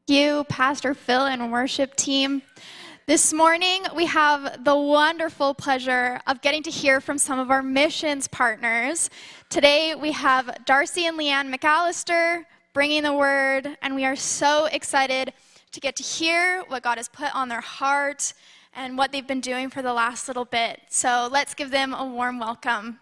You, Pastor Phil and worship team. This morning, we have the wonderful pleasure of getting to hear from some of our missions partners. Today, we have Darcy and Leanne McAllister bringing the word, and we are so excited to get to hear what God has put on their heart and what they've been doing for the last little bit. So let's give them a warm welcome.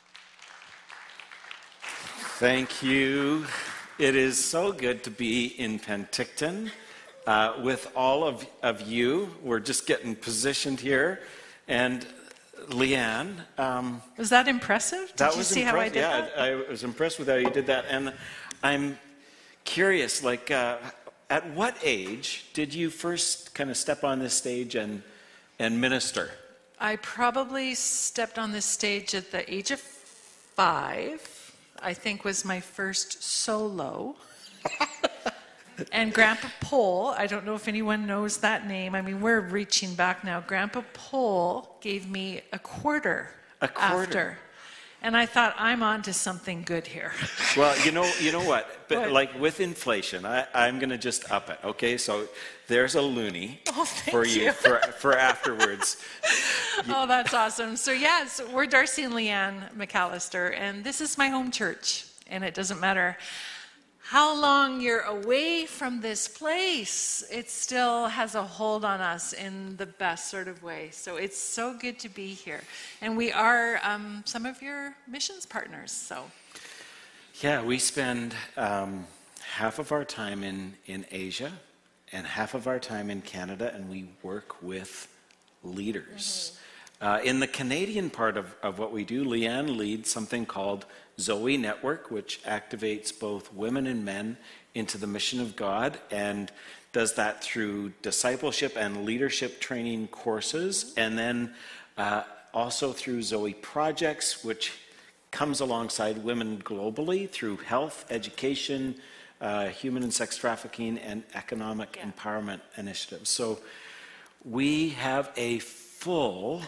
Thank you. It is so good to be in Penticton with all of you. We're just getting positioned here. And Leanne. Was that impressive? Did you see how I did that? Yeah, I was impressed with how you did that. And I'm curious, at what age did you first kind of step on this stage and minister? I probably stepped on this stage at the age of 5. I think was my first solo. And Grandpa Pole, I don't know if anyone knows that name. I mean, we're reaching back now. Grandpa Pole gave me a quarter. After. And I thought, I'm on to something good here. Well, you know what? But like with inflation, I'm going to just up it, okay? So there's a loonie for you for afterwards. Oh, that's awesome. So yes, we're Darcy and Leanne McAllister, and this is my home church. And it doesn't matter how long you're away from this place, it still has a hold on us in the best sort of way. So it's so good to be here. And we are some of your missions partners. So, yeah, we spend half of our time in Asia and half of our time in Canada, and we work with leaders. In the Canadian part of what we do, Leanne leads something called Zoe Network, which activates both women and men into the mission of God and does that through discipleship and leadership training courses, and then also through Zoe Projects, which comes alongside women globally through health, education, human and sex trafficking, and economic empowerment initiatives. So we have a full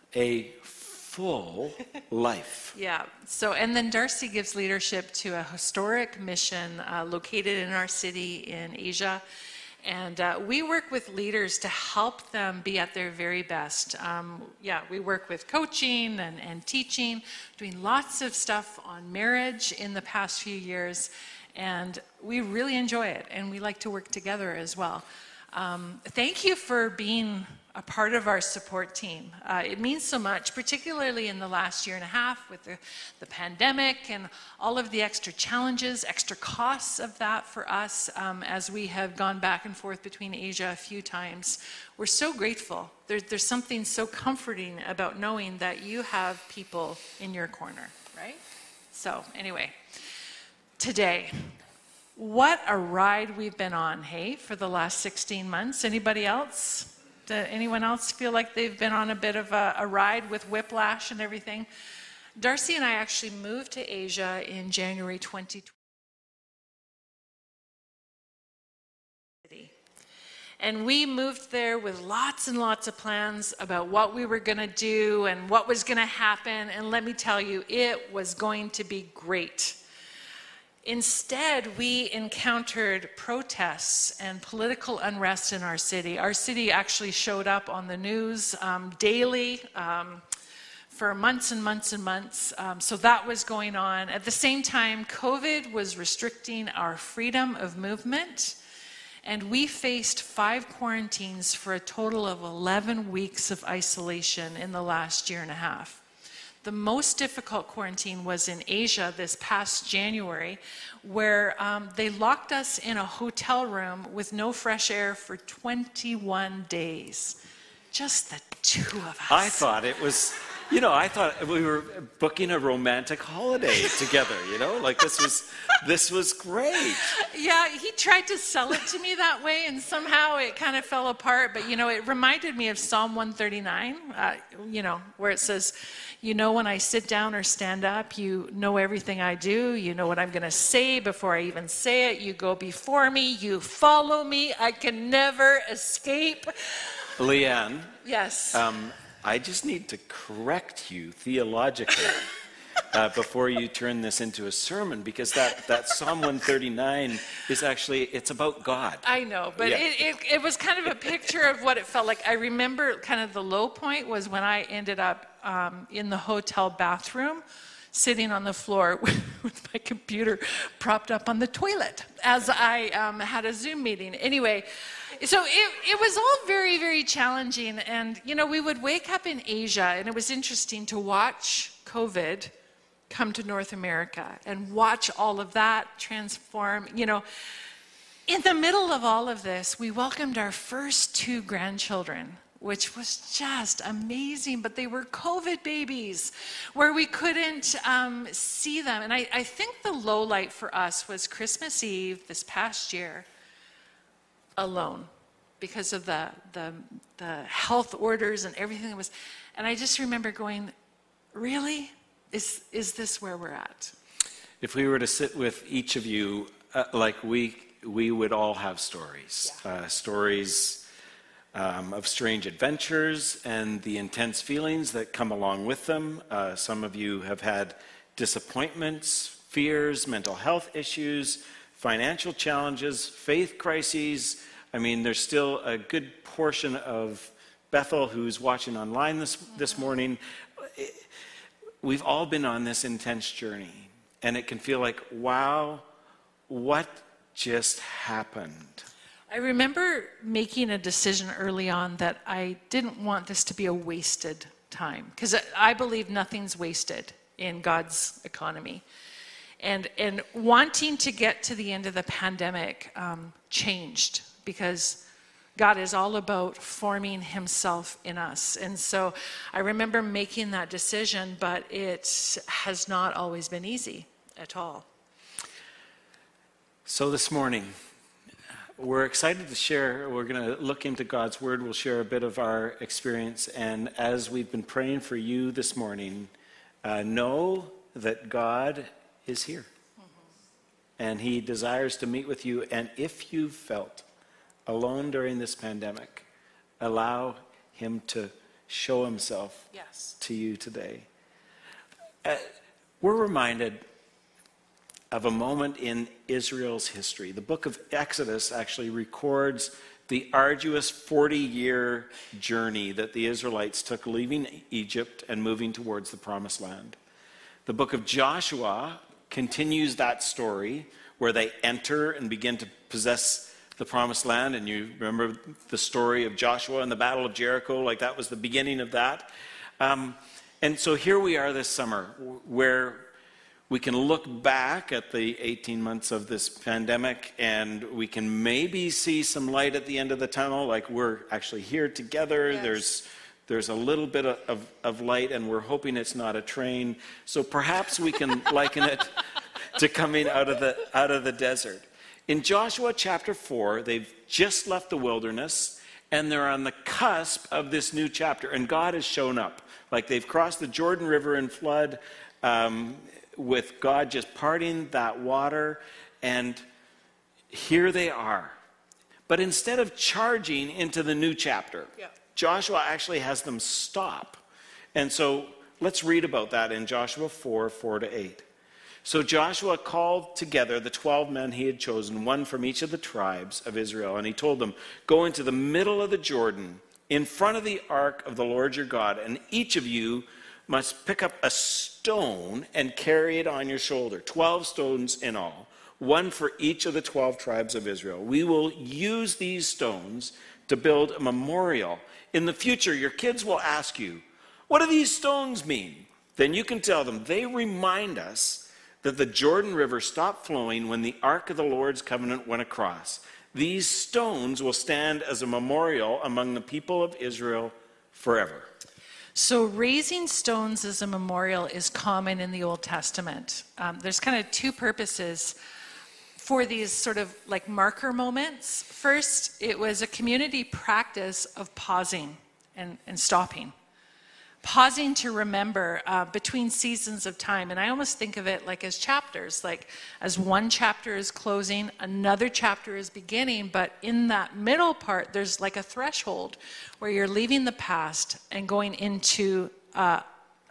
life. Yeah. So, and then Darcy gives leadership to a historic mission located in our city in Asia. And we work with leaders to help them be at their very best. We work with coaching and teaching, doing lots of stuff on marriage in the past few years. And we really enjoy it. And we like to work together as well. Thank you for being a part of our support team. It means so much, particularly in the last year and a half with the pandemic and all of the extra challenges, extra costs of that for us as we have gone back and forth between Asia a few times. We're so grateful. There's something so comforting about knowing that you have people in your corner, right? So anyway, today, what a ride we've been on, hey, for the last 16 months. Anybody else? Does anyone else feel like they've been on a bit of a ride with whiplash and everything? Darcy and I actually moved to Asia in January 2020. And we moved there with lots and lots of plans about what we were going to do and what was going to happen. And let me tell you, it was going to be great. Instead, we encountered protests and political unrest in our city. Our city actually showed up on the news daily for months and months and months. So that was going on. At the same time, COVID was restricting our freedom of movement. And we faced 5 quarantines for a total of 11 weeks of isolation in the last year and a half. The most difficult quarantine was in Asia this past January, where they locked us in a hotel room with no fresh air for 21 days. Just the two of us. I thought it was, I thought we were booking a romantic holiday together, like this was great. Yeah, he tried to sell it to me that way, and somehow it kind of fell apart. But, it reminded me of Psalm 139, where it says, when I sit down or stand up, you know everything I do. You know what I'm going to say before I even say it. You go before me. You follow me. I can never escape. Leanne. Yes. I just need to correct you theologically. before you turn this into a sermon, because that Psalm 139 is actually, it's about God. I know, but Yeah. it was kind of a picture of what it felt like. I remember kind of the low point was when I ended up in the hotel bathroom, sitting on the floor with my computer propped up on the toilet as I had a Zoom meeting. Anyway, so it was all very, very challenging. And, you know, we would wake up in Asia, and it was interesting to watch COVID come to North America and watch all of that transform. You know, in the middle of all of this, we welcomed our first 2 grandchildren, which was just amazing, but they were COVID babies where we couldn't see them. And I think the low light for us was Christmas Eve this past year alone because of the health orders and everything that was. And I just remember going, really? Is this where we're at? If we were to sit with each of you, like we would all have stories. Yeah. Stories of strange adventures and the intense feelings that come along with them. Some of you have had disappointments, fears, mental health issues, financial challenges, faith crises. I mean, there's still a good portion of Bethel who's watching online this morning. We've all been on this intense journey, and it can feel like, wow, what just happened? I remember making a decision early on that I didn't want this to be a wasted time, because I believe nothing's wasted in God's economy. And wanting to get to the end of the pandemic changed, because God is all about forming himself in us. And so I remember making that decision, but it has not always been easy at all. So this morning, we're excited to share. We're going to look into God's Word. We'll share a bit of our experience. And as we've been praying for you this morning, know that God is here. And he desires to meet with you. And if you felt alone during this pandemic, allow him to show himself to you today. We're reminded of a moment in Israel's history. The book of Exodus actually records the arduous 40-year journey that the Israelites took leaving Egypt and moving towards the Promised Land. The book of Joshua continues that story where they enter and begin to possess the Promised Land. And you remember the story of Joshua and the Battle of Jericho, like that was the beginning of that. And so here we are this summer, where we can look back at the 18 months of this pandemic, and we can maybe see some light at the end of the tunnel, like we're actually here together. Yes. There's a little bit of light, and we're hoping it's not a train. So perhaps we can liken it to coming out of the desert. In Joshua chapter 4, they've just left the wilderness, and they're on the cusp of this new chapter, and God has shown up. Like they've crossed the Jordan River in flood, with God just parting that water, and here they are. But instead of charging into the new chapter, Joshua actually has them stop. And so let's read about that in Joshua 4:4-8. So Joshua called together the 12 men he had chosen, one from each of the tribes of Israel, and he told them, "Go into the middle of the Jordan, in front of the ark of the Lord your God, and each of you must pick up a stone and carry it on your shoulder, 12 stones in all, one for each of the 12 tribes of Israel. We will use these stones to build a memorial. In the future, your kids will ask you, 'What do these stones mean?' Then you can tell them, 'They remind us that the Jordan River stopped flowing when the Ark of the Lord's covenant went across. These stones will stand as a memorial among the people of Israel forever.'" So raising stones as a memorial is common in the Old Testament. There's kind of 2 purposes for these sort of like marker moments. First, it was a community practice of pausing and stopping. Pausing to remember between seasons of time. And I almost think of it like as chapters, like as one chapter is closing, another chapter is beginning, but in that middle part, there's like a threshold where you're leaving the past and going into a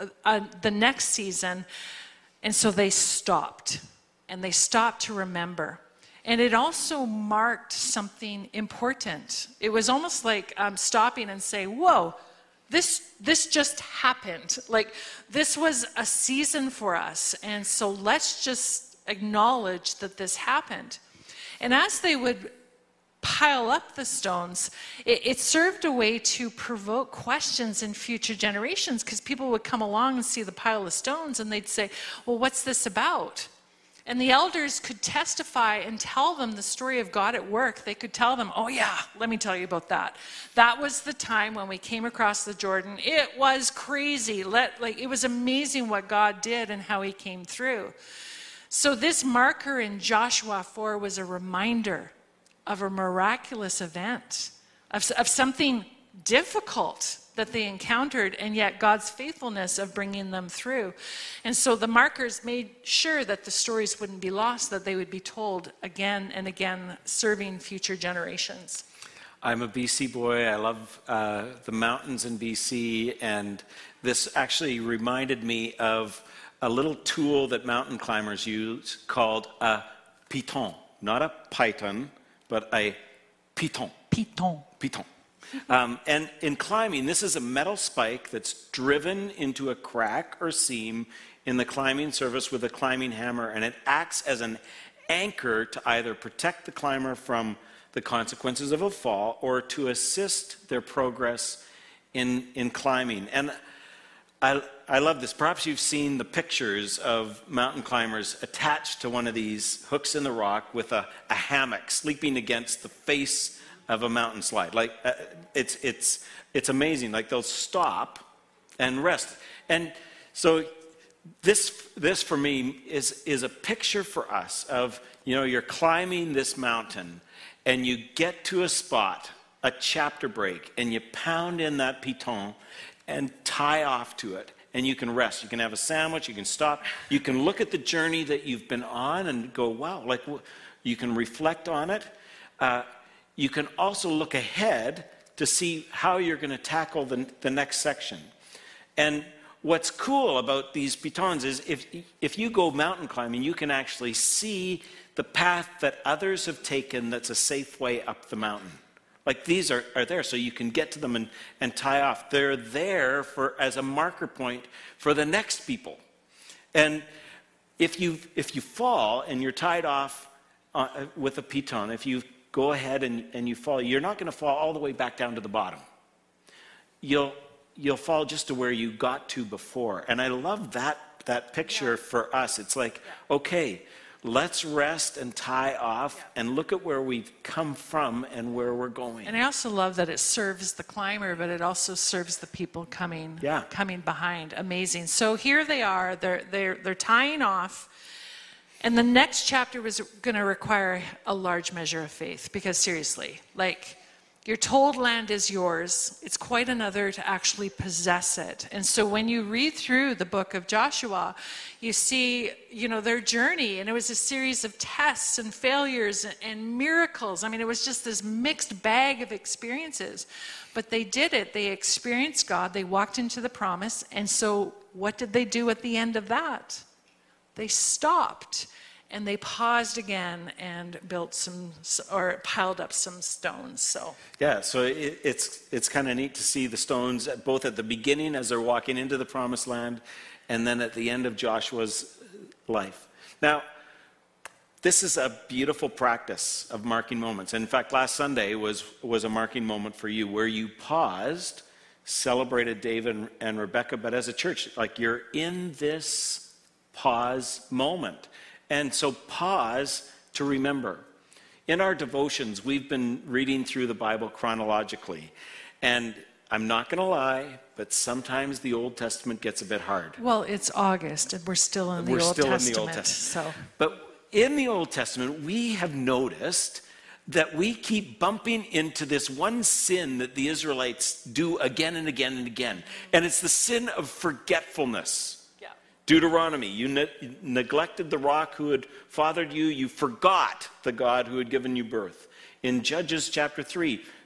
the next season. And so they stopped, and they stopped to remember. And it also marked something important. It was almost like stopping and saying, whoa, this just happened. Like, this was a season for us. And so let's just acknowledge that this happened. And as they would pile up the stones, it served a way to provoke questions in future generations, because people would come along and see the pile of stones and they'd say, well, what's this about? And the elders could testify and tell them the story of God at work. They could tell them, oh yeah, let me tell you about that. That was the time when we came across the Jordan. It was crazy. It was amazing what God did and how he came through. So this marker in Joshua 4 was a reminder of a miraculous event, of something difficult that they encountered, and yet God's faithfulness of bringing them through. And so the markers made sure that the stories wouldn't be lost, that they would be told again and again, serving future generations. I'm a BC boy. I love the mountains in BC, and this actually reminded me of a little tool that mountain climbers use called a piton. Not a python, but a piton. Piton. And in climbing, this is a metal spike that's driven into a crack or seam in the climbing surface with a climbing hammer, and it acts as an anchor to either protect the climber from the consequences of a fall or to assist their progress in climbing. And I love this. Perhaps you've seen the pictures of mountain climbers attached to one of these hooks in the rock with a hammock, sleeping against the face of a mountain slide. Like, it's amazing. Like, they'll stop and rest. And so this for me is a picture for us of, you're climbing this mountain and you get to a spot, a chapter break, and you pound in that piton and tie off to it, and you can rest. You can have a sandwich, you can stop, you can look at the journey that you've been on and go, wow, like, you can reflect on it. You can also look ahead to see how you're going to tackle the next section. And what's cool about these pitons is if you go mountain climbing, you can actually see the path that others have taken that's a safe way up the mountain. Like, these are there, so you can get to them and tie off. They're there as a marker point for the next people. And if you fall and you're tied off with a piton, if you go ahead and you fall, you're not going to fall all the way back down to the bottom. You'll fall just to where you got to before. And I love that picture for us. It's like, okay, let's rest and tie off and look at where we've come from and where we're going. And I also love that it serves the climber, but it also serves the people coming behind. Amazing. So here they are. They're tying off. And the next chapter was going to require a large measure of faith, because seriously, like, your told land is yours. It's quite another to actually possess it. And so when you read through the book of Joshua, you see, their journey, and it was a series of tests and failures and miracles. I mean, it was just this mixed bag of experiences. But they did it. They experienced God. They walked into the promise. And so what did they do at the end of that? They stopped and they paused again and piled up some stones. So it's kind of neat to see the stones both at the beginning as they're walking into the promised land, and then at the end of Joshua's life. Now, this is a beautiful practice of marking moments. In fact, last Sunday was a marking moment for you, where you paused, celebrated David and Rebecca, but as a church, like, you're in this pause moment. And so pause to remember. In our devotions, we've been reading through the Bible chronologically. And I'm not going to lie, but sometimes the Old Testament gets a bit hard. Well, it's August, and we're still in the Old Testament. So. But in the Old Testament, we have noticed that we keep bumping into this one sin that the Israelites do again and again and again. And it's the sin of forgetfulness. Deuteronomy, you neglected the rock who had fathered you. You forgot the God who had given you birth. In Judges chapter 3,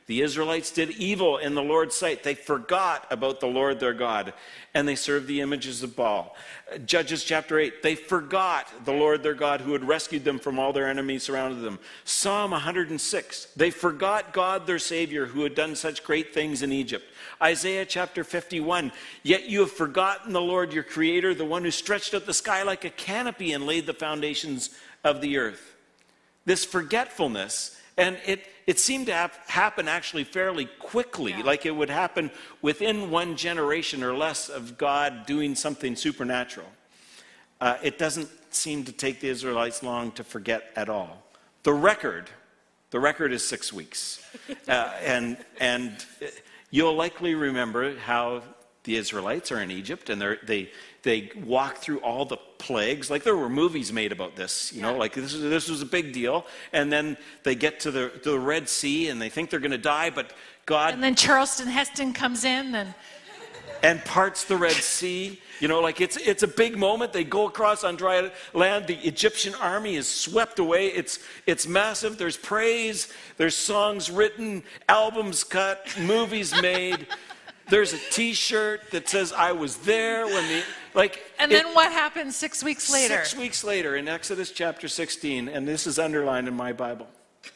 The Israelites did evil in the Lord's sight. They forgot about the Lord their God, and they served the images of Baal. Judges chapter 8, they forgot the Lord their God who had rescued them from all their enemies surrounded them. Psalm 106, they forgot God their Savior who had done such great things in Egypt. Isaiah chapter 51, yet you have forgotten the Lord your Creator, the one who stretched out the sky like a canopy and laid the foundations of the earth. This forgetfulness, and it seemed to happen actually fairly quickly, like it would happen within one generation or less of God doing something supernatural. It doesn't seem to take the Israelites long to forget at all. The record is 6 weeks. And you'll likely remember how the Israelites are in Egypt, and they walk through all the plagues. Like there were movies made about this, like this was a big deal. And then they get to the Red Sea, and they think they're going to die, but God... And then Charleston Heston comes in and parts the Red Sea. It's a big moment. They go across on dry land. The Egyptian army is swept away. It's massive. There's praise. There's songs written, albums cut, movies made. There's a T-shirt that says, I was there when then what happens 6 weeks later? 6 weeks later in Exodus chapter 16, and this is underlined in my Bible.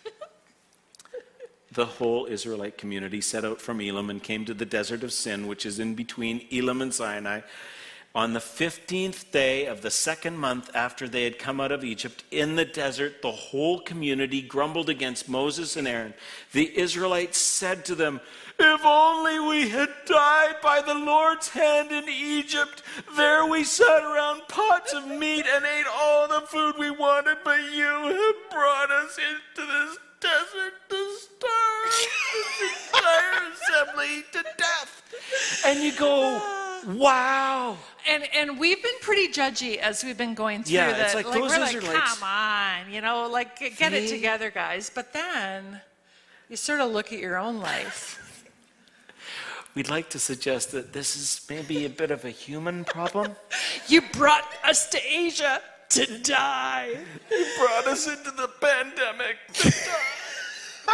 The whole Israelite community set out from Elim and came to the desert of Sin, which is in between Elim and Sinai. On the 15th day of the second month after they had come out of Egypt, in the desert, the whole community grumbled against Moses and Aaron. The Israelites said to them, if only we had died by the Lord's hand in Egypt. There we sat around pots of meat and ate all the food we wanted, but you have brought us into this desert to starve this entire assembly to death. And you go, wow. And we've been pretty judgy as we've been going through it's like those we're Israelites. Come on, get it together, guys. But then you sort of look at your own life. We'd like to suggest that this is maybe a bit of a human problem. You brought us to Asia to die. You brought us into the pandemic to die.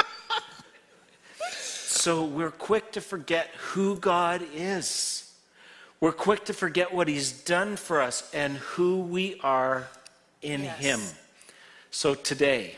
So we're quick to forget who God is. We're quick to forget what he's done for us and who we are in him. So today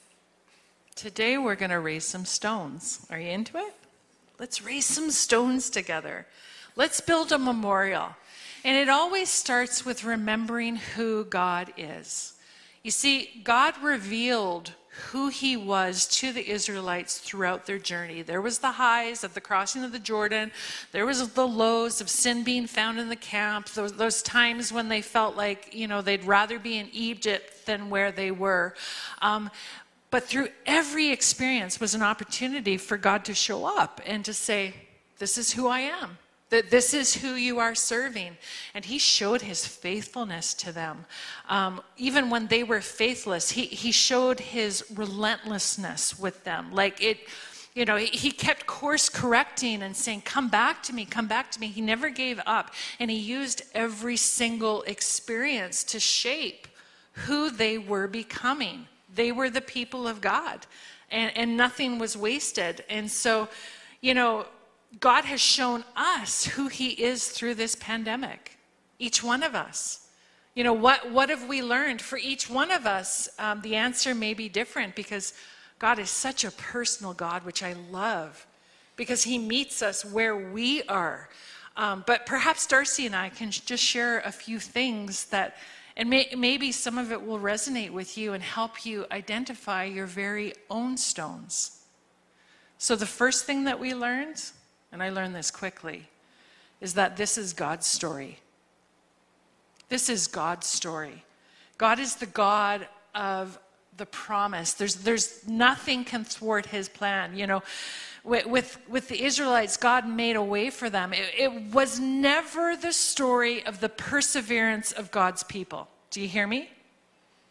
we're going to raise some stones. Are you into it? Let's raise some stones together. Let's build a memorial. And it always starts with remembering who God is. You see, God revealed who he was to the Israelites throughout their journey. There was the highs of the crossing of the Jordan. There was the lows of sin being found in the camp. Those times when they felt like, they'd rather be in Egypt than where they were. But through every experience was an opportunity for God to show up and to say, this is who I am. That this is who you are serving. And he showed his faithfulness to them. Even when they were faithless, he showed his relentlessness with them. He kept course correcting and saying, come back to me, come back to me. He never gave up. And he used every single experience to shape who they were becoming. They were the people of God, and nothing was wasted. And so, God has shown us who he is through this pandemic, each one of us. What have we learned? For each one of us, the answer may be different because God is such a personal God, which I love, because he meets us where we are. But perhaps Darcy and I can just share a few things that... And maybe some of it will resonate with you and help you identify your very own stones. So the first thing that we learned, and I learned this quickly, is that this is God's story. This is God's story. God is the God of the promise. There's nothing can thwart his plan. With the Israelites, God made a way for them. It was never the story of the perseverance of God's people. Do you hear me?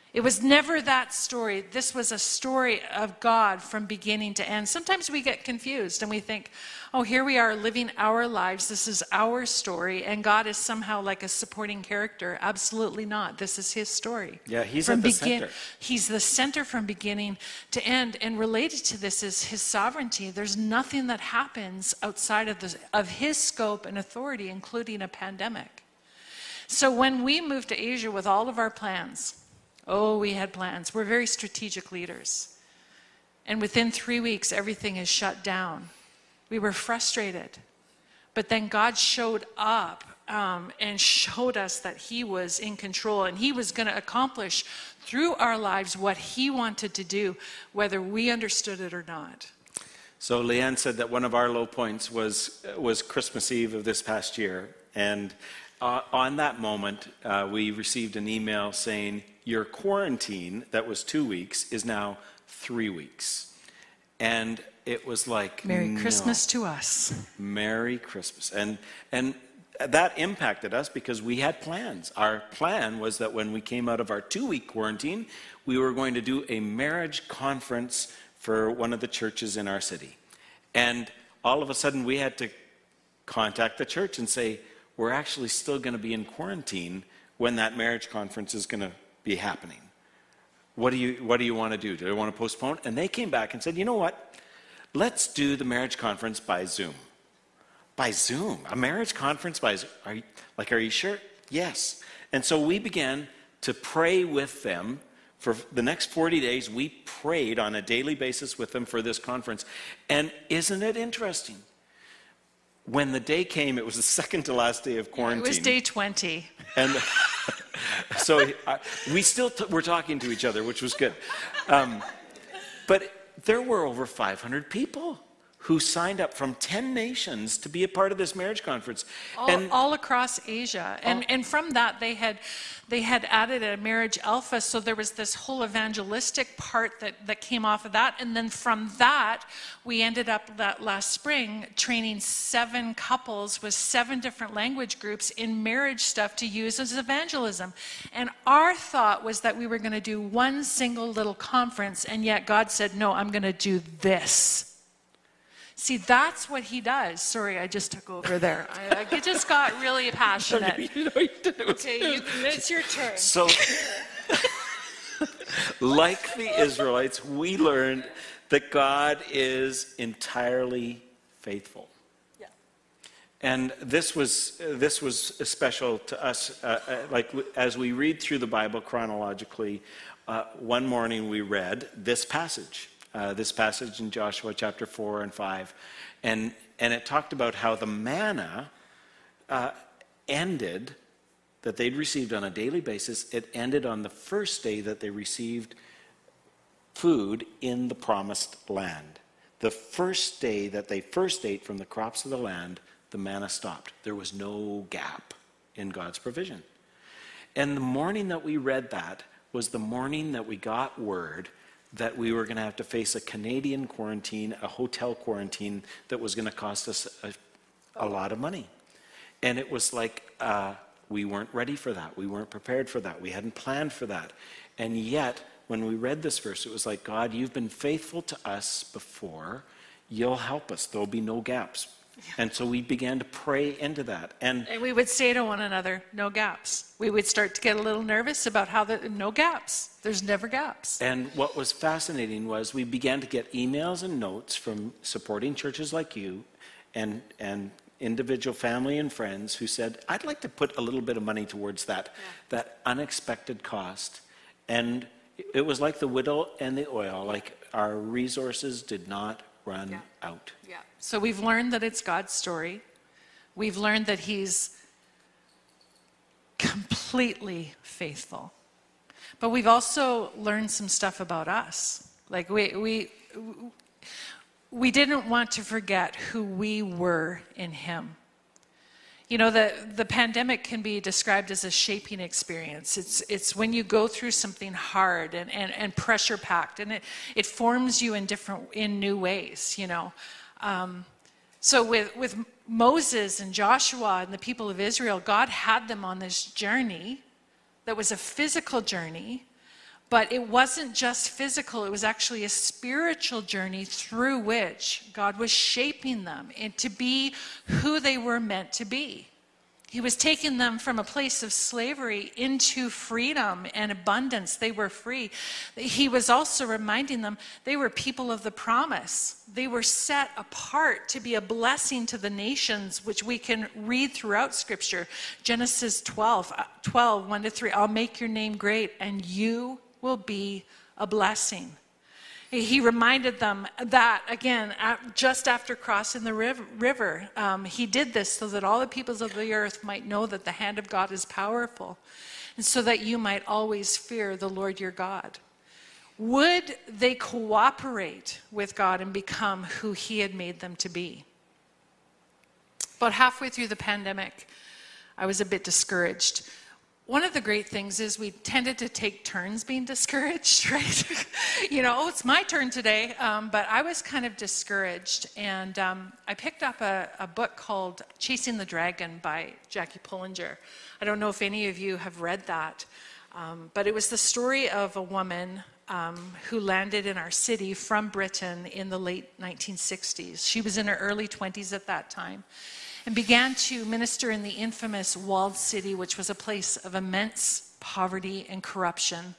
It was never that story. This was a story of God from beginning to end. Sometimes we get confused and we think, oh, here we are living our lives. This is our story, and God is somehow like a supporting character. Absolutely not. This is his story. Yeah, he's at the center. He's the center from beginning to end. And related to this is his sovereignty. There's nothing that happens outside of his scope and authority, including a pandemic. So when we moved to Asia with all of our plans, we had plans. We're very strategic leaders. And within 3 weeks, everything is shut down. We were frustrated. But then God showed up and showed us that he was in control, and he was going to accomplish through our lives what he wanted to do, whether we understood it or not. So Leanne said that one of our low points was Christmas Eve of this past year. And on that moment, we received an email saying, your quarantine that was 2 weeks is now 3 weeks. And it was like, Merry Christmas to us. Merry Christmas. And that impacted us because we had plans. Our plan was that when we came out of our 2-week quarantine, we were going to do a marriage conference for one of the churches in our city. And all of a sudden we had to contact the church and say, we're actually still going to be in quarantine when that marriage conference is going to be happening. What do you want to do? Do you want to postpone? And they came back and said, you know what? Let's do the marriage conference by Zoom. By Zoom? A marriage conference by Zoom? Are you sure? Yes. And so we began to pray with them. For the next 40 days, we prayed on a daily basis with them for this conference. And isn't it interesting? When the day came, it was the second to last day of quarantine. It was day 20. And so we still were talking to each other, which was good. But there were over 500 people who signed up from 10 nations to be a part of this marriage conference. All across Asia. And from that, they had added a marriage alpha, so there was this whole evangelistic part that came off of that. And then from that, we ended up that last spring training 7 couples with 7 different language groups in marriage stuff to use as evangelism. And our thought was that we were going to do one single little conference, and yet God said, no, I'm going to do this. See, that's what he does. Sorry, I just took over there. I just got really passionate. Okay, it's your turn. So, like the Israelites, we learned that God is entirely faithful. Yeah. And this was special to us. Like as we read through the Bible chronologically, one morning we read this passage. This passage in Joshua chapter 4 and 5. And it talked about how the manna ended, that they'd received on a daily basis, it ended on the first day that they received food in the promised land. The first day that they first ate from the crops of the land, the manna stopped. There was no gap in God's provision. And the morning that we read that was the morning that we got word that we were going to have to face a Canadian quarantine, a hotel quarantine that was going to cost us a lot of money. And it was like we weren't ready for that. We weren't prepared for that. We hadn't planned for that. And yet, when we read this verse, it was like, God, you've been faithful to us before. You'll help us. There'll be no gaps. And so we began to pray into that. And we would say to one another, no gaps. We would start to get a little nervous about how no gaps. There's never gaps. And what was fascinating was we began to get emails and notes from supporting churches like you and individual family and friends who said, I'd like to put a little bit of money towards that unexpected cost. And it was like the widow and the oil, like our resources did not run out. Yeah. So we've learned that it's God's story. We've learned that he's completely faithful. But we've also learned some stuff about us. Like we didn't want to forget who we were in him. You know, the pandemic can be described as a shaping experience. It's when you go through something hard and pressure packed, and it forms you in new ways, you know. So with Moses and Joshua and the people of Israel, God had them on this journey that was a physical journey, But it wasn't just physical, it was actually a spiritual journey through which God was shaping them into be who they were meant to be. He was taking them from a place of slavery into freedom and abundance. They were free. He was also reminding them they were people of the promise. They were set apart to be a blessing to the nations, which we can read throughout Scripture. Genesis 12, 1-3, I'll make your name great and you will be a blessing. He reminded them that, again, just after crossing the river, he did this so that all the peoples of the earth might know that the hand of God is powerful, and so that you might always fear the Lord your God. Would they cooperate with God and become who he had made them to be? About halfway through the pandemic, I was a bit discouraged. One of the great things is we tended to take turns being discouraged, right? It's my turn today, but I was kind of discouraged. And I picked up a book called Chasing the Dragon by Jackie Pullinger. I don't know if any of you have read that, but it was the story of a woman who landed in our city from Britain in the late 1960s. She was in her early 20s at that time, and began to minister in the infamous walled city, which was a place of immense poverty and corruption.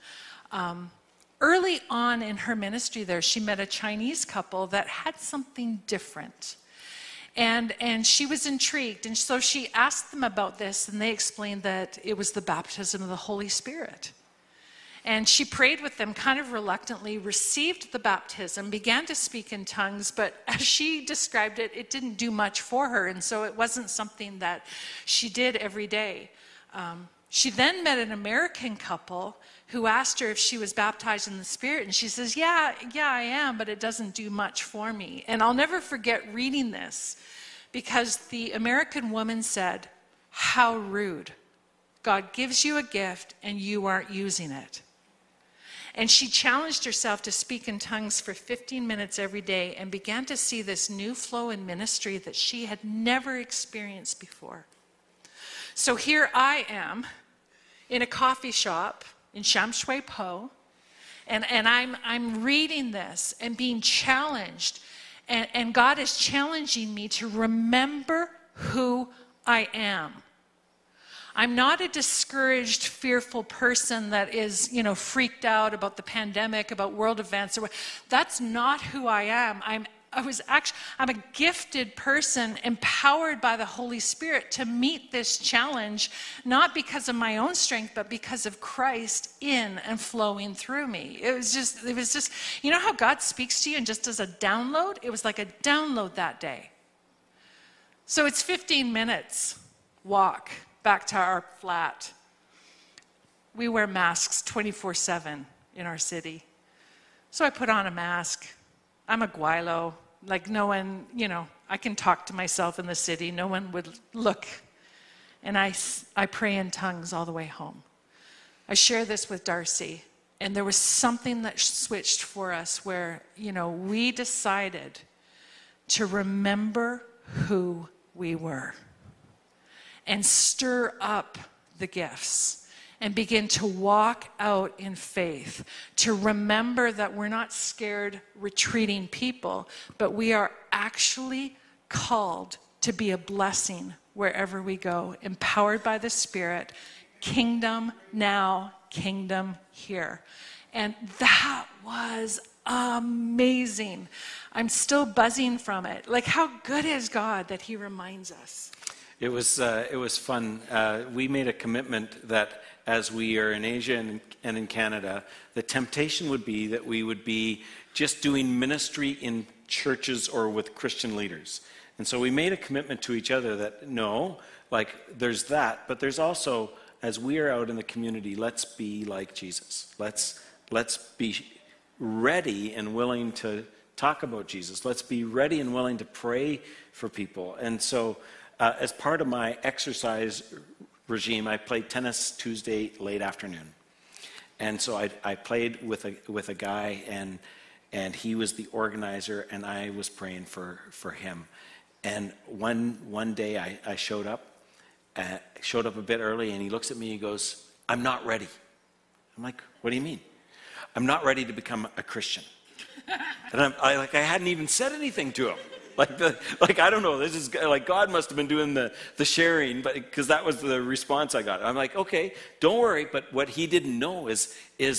Early on in her ministry there, she met a Chinese couple that had something different. And she was intrigued, and so she asked them about this, and they explained that it was the baptism of the Holy Spirit. And she prayed with them kind of reluctantly, received the baptism, began to speak in tongues, but as she described it, it didn't do much for her, and so it wasn't something that she did every day. She then met an American couple who asked her if she was baptized in the Spirit, and she says, yeah, I am, but it doesn't do much for me. And I'll never forget reading this, because the American woman said, how rude. God gives you a gift, and you aren't using it. And she challenged herself to speak in tongues for 15 minutes every day and began to see this new flow in ministry that she had never experienced before. So here I am in a coffee shop in Sham Shui Po, and I'm reading this and being challenged, and God is challenging me to remember who I am. I'm not a discouraged, fearful person that is, freaked out about the pandemic, about world events. That's not who I am. I'm a gifted person, empowered by the Holy Spirit to meet this challenge, not because of my own strength, but because of Christ in and flowing through me. It was just, how God speaks to you and just does a download? It was like a download that day. So it's 15 minutes walk back to our flat. We wear masks 24/7 in our city. So I put on a mask. I'm a guaylo. Like no one, I can talk to myself in the city. No one would look. And I pray in tongues all the way home. I share this with Darcy. And there was something that switched for us where, we decided to remember who we were and stir up the gifts and begin to walk out in faith, to remember that we're not scared, retreating people, but we are actually called to be a blessing wherever we go, empowered by the Spirit, kingdom now, kingdom here. And that was amazing. I'm still buzzing from it. Like, how good is God that he reminds us? It was fun. We made a commitment that as we are in Asia and in Canada, the temptation would be that we would be just doing ministry in churches or with Christian leaders. And so we made a commitment to each other that there's that, but there's also, as we are out in the community, let's be like Jesus. Let's be ready and willing to talk about Jesus. Let's be ready and willing to pray for people. And so as part of my exercise regime, I played tennis Tuesday late afternoon. And so I played with a guy, and he was the organizer, and I was praying for him. And one day I showed up a bit early, and he looks at me and he goes, I'm not ready. I'm like, what do you mean? I'm not ready to become a Christian. And I hadn't even said anything to him. I don't know, this is like God must have been doing the sharing, but because that was the response I got. I'm like, okay, don't worry. But what he didn't know is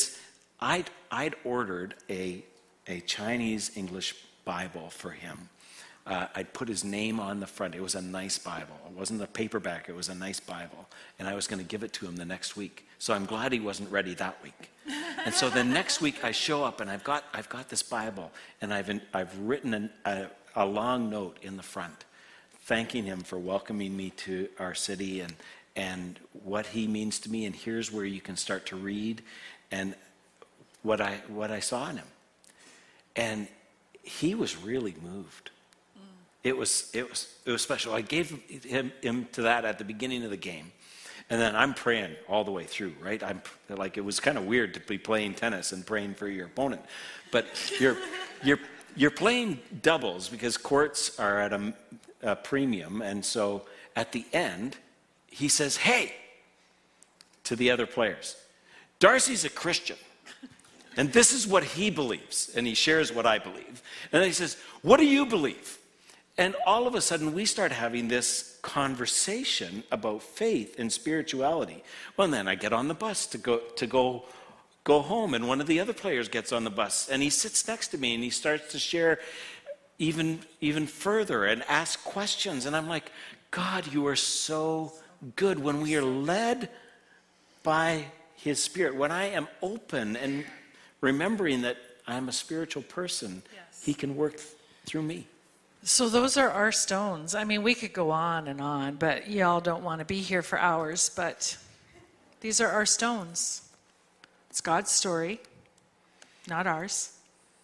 I'd ordered a Chinese English Bible for him. I'd put his name on the front. It was a nice Bible. It wasn't a paperback. It was a nice Bible. And I was going to give it to him the next week. So I'm glad he wasn't ready that week. And so the next week I show up and I've got this Bible, and I've written a long note in the front thanking him for welcoming me to our city and what he means to me. And here's where you can start to read and what I saw in him. And he was really moved. It was special. I gave him to that at the beginning of the game. And then I'm praying all the way through, right? I'm like, it was kind of weird to be playing tennis and praying for your opponent. But you're playing doubles because courts are at a premium. And so at the end, he says, hey, to the other players, Darcy's a Christian. And this is what he believes. And he shares what I believe. And then he says, what do you believe? And all of a sudden, we start having this conversation about faith and spirituality. Well, and then I get on the bus to go home, and one of the other players gets on the bus, and he sits next to me, and he starts to share even further and ask questions. And I'm like, God, you are so good. When we are led by his Spirit, when I am open and remembering that I'm a spiritual person, yes, he can work through me. So those are our stones. I mean, we could go on, but y'all don't want to be here for hours, but these are our stones. It's God's story, not ours.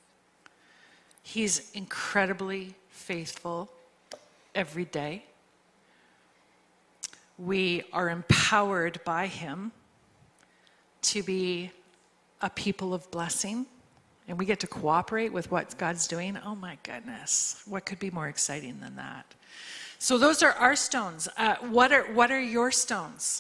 He's incredibly faithful every day. We are empowered by him to be a people of blessing. And we get to cooperate with what God's doing. Oh my goodness, what could be more exciting than that? So those are our stones. What are your stones?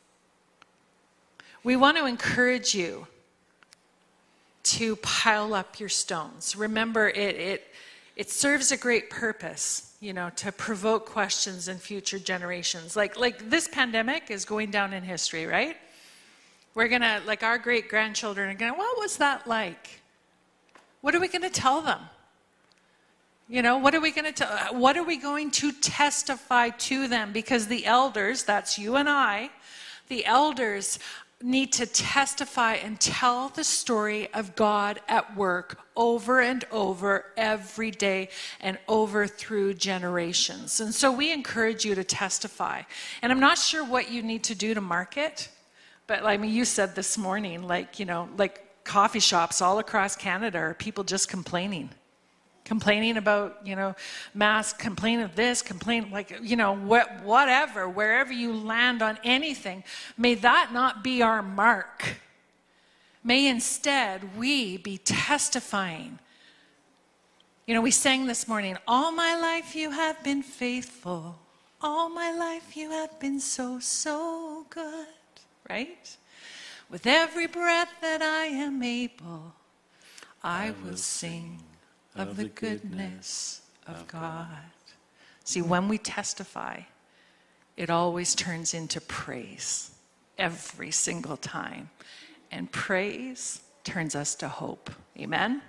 We want to encourage you to pile up your stones. Remember, it serves a great purpose, to provoke questions in future generations. Like this pandemic is going down in history, right? We're gonna, like our great-grandchildren are gonna, what was that like? What are we going to tell them? What are we going to testify to them? Because the elders, that's you and I, the elders need to testify and tell the story of God at work over and over every day and over through generations. And so we encourage you to testify. And I'm not sure what you need to do to mark it, but you said this morning, coffee shops all across Canada are people just complaining about, masks, complain of this, whatever, wherever you land on anything. May that not be our mark. May instead we be testifying. We sang this morning, all my life you have been faithful. All my life you have been so, so good, right? With every breath that I am able, I will sing of the goodness of God. See, when we testify, it always turns into praise every single time. And praise turns us to hope. Amen?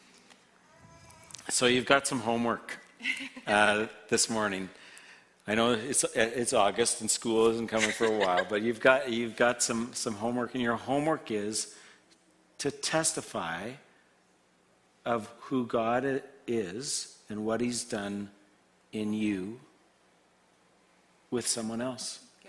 So you've got some homework this morning. I know it's August and school isn't coming for a while, but you've got some homework, and your homework is to testify of who God is and what he's done in you with someone else. Yeah.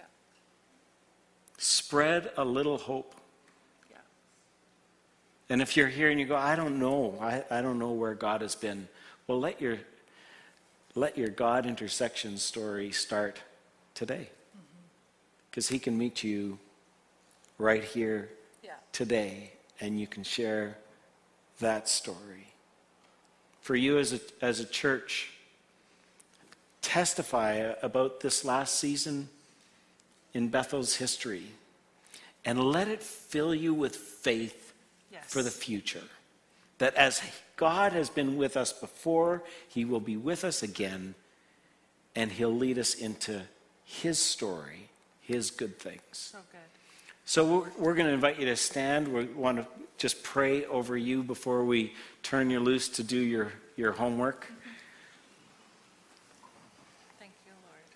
Spread a little hope. Yeah. And if you're here and you go, I don't know where God has been, well, let your God intersection story start today. Because he can meet you right here today, and you can share that story. For you as a church, testify about this last season in Bethel's history, and let it fill you with faith Yes. for the future. That as God has been with us before, he will be with us again, and he'll lead us into his story, his good things. So good. So we're going to invite you to stand. We want to just pray over you before we turn you loose to do your homework. Thank you, Lord.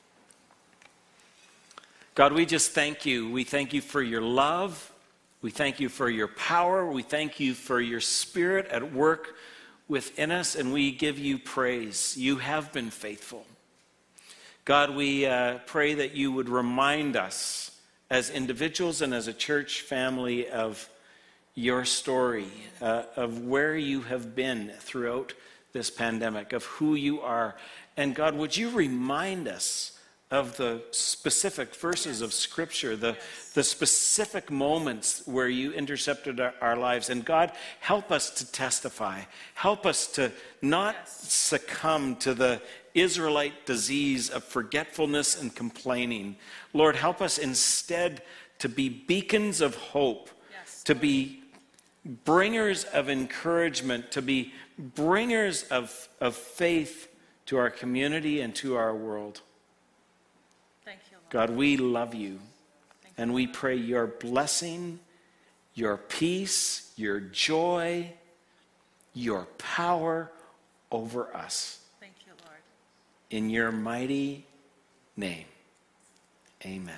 God, we just thank you. We thank you for your love. We thank you for your power. We thank you for your Spirit at work within us, and we give you praise. You have been faithful. God, we pray that you would remind us as individuals and as a church family of your story, of where you have been throughout this pandemic, of who you are. And God, would you remind us of the specific verses of Scripture, the specific moments where you intercepted our lives. And God, help us to testify. Help us to not succumb to the Israelite disease of forgetfulness and complaining. Lord, help us instead to be beacons of hope, to be bringers of encouragement, to be bringers of faith to our community and to our world. Thank you, Lord. God, we love you, and we pray your blessing, your peace, your joy, your power over us. Thank you, Lord. In your mighty name, amen.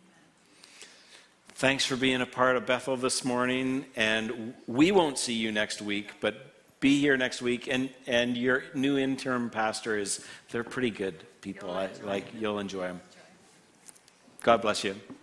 Thanks for being a part of Bethel this morning, and we won't see you next week, but be here next week. And your new interim pastor they're pretty good people. You'll enjoy them. God bless you.